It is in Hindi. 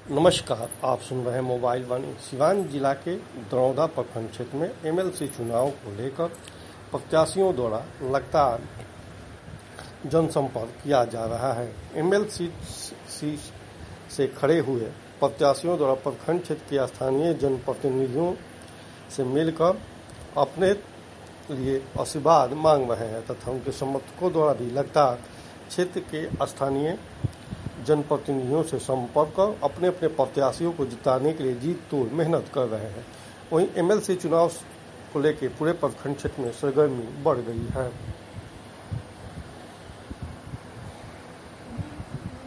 नमस्कार, आप सुन रहे हैं मोबाइल वाणी। सिवान जिला के दरौदा प्रखंड क्षेत्र में एमएलसी चुनाव को लेकर प्रत्याशियों द्वारा लगातार जनसंपर्क किया जा रहा है। एमएलसी से खड़े हुए प्रत्याशियों द्वारा प्रखंड क्षेत्र के स्थानीय जनप्रतिनिधियों से मिलकर अपने लिए आशीर्वाद मांग रहे हैं तथा उनके समर्थकों द्वारा भी लगातार क्षेत्र के स्थानीय जनप्रतिनिधियों से संपर्क कर अपने अपने प्रत्याशियों को जिताने के लिए जी तोड़ मेहनत कर रहे हैं। वहीं एमएलसी चुनाव को लेकर पूरे प्रखंड क्षेत्र में सरगर्मी बढ़ गई है।